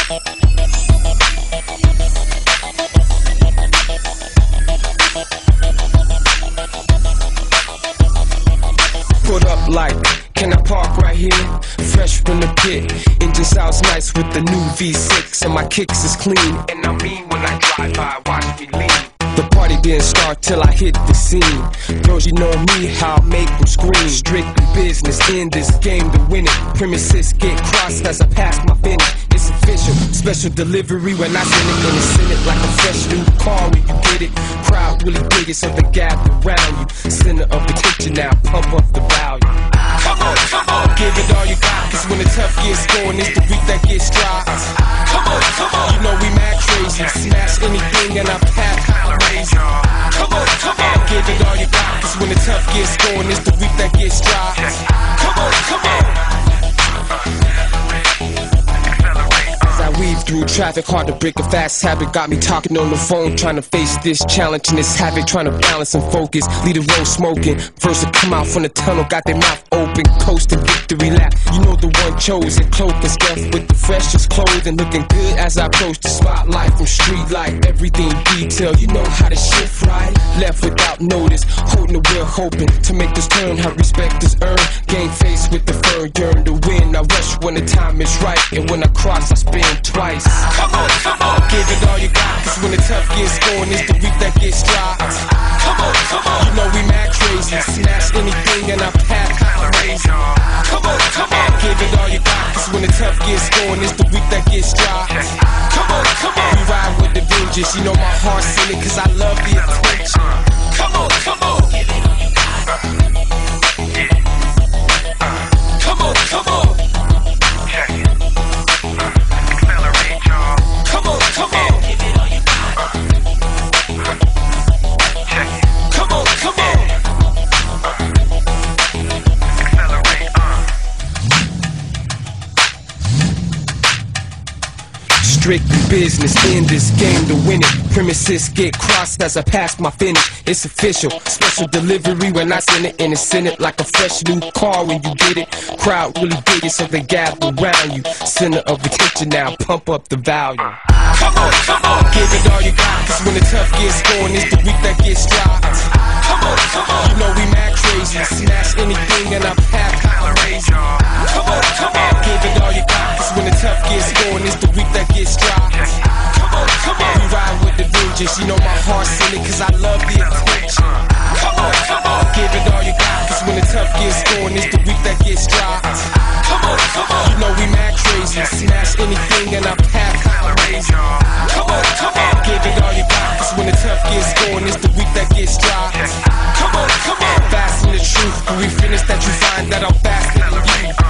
Put up like, can I park right here? Fresh from the pit, engine sounds nice with the new V6, and my kicks is clean. And I mean when I drive by, watch me lean. The party didn't start till I hit the scene. Girls, you know me, how I make them scream. Strictly business, in this game to win it. Premises get crossed as I pass my finish. It's official, special delivery when I send it. And send it like a fresh new car when you get it. Crowd really dig it, so they gather around you. Center of the kitchen now, pump up the value. Come on, give it all you got. Cause when the tough gets going, it's the weak that gets dry. Come on, you know we mad crazy. Smash anything in our path, crazy. Come on, give it all you got. Cause when the tough gets going, it's the weak that gets dry. Come on. As I weave through traffic, hard to break a fast habit. Got me talking on the phone, trying to face this challenge and this havoc, trying to balance and focus. Lead the road smoking. First to come out from the tunnel, got their mouth open, coasting victory lap. You know the one chosen, cloaked and stuffed with the freshest clothing, looking good as I approach the spotlight from street light. Everything detailed, you know how to shift right. Left without notice, holding the wheel, hoping to make this turn. How respect is earned. Game face with the fur, yearn to win. I rush when the time is right, and when I cross, I spin twice. Come on, give it all you got. Cause when the tough gets going, it's the weak that gets dry. Come on, you know we mad crazy. Smash anything in our path, crazy. Come on, give it all you got. Cause when the tough gets going, it's the weak that gets dry. Come on, we ride with the vengeance. You know my heart's in it, cause I love the attention. Come on. Come on. Strictly business, in this game to win it. Premises get crossed as I pass my finish. It's official, special delivery when I send it. And it's in it like a fresh new car when you get it. Crowd really dig it, so they gather around you. Center of attention now, pump up the value. Come on, give it all you got. Cause when the tough gets going, it's the weak that gets dry. Come on, you know we mad crazy. Smash anything in our path, crazy. Come on, give it all you got. Cause when the tough gets going, it's the weak that gets dry. Come on, we ride with the vengeance. You know my heart's in it, cause I love the attention. Come on, give it all you got. Cause when the tough gets going, it's the weak that gets dry. Come on, you know we mad crazy. Smash anything in our path, crazy. Come on, give it all you got. Cause when the tough gets going, it's the weak that gets dry. Come on, fast in the truth. When we finish that, you find that I'm faster than you.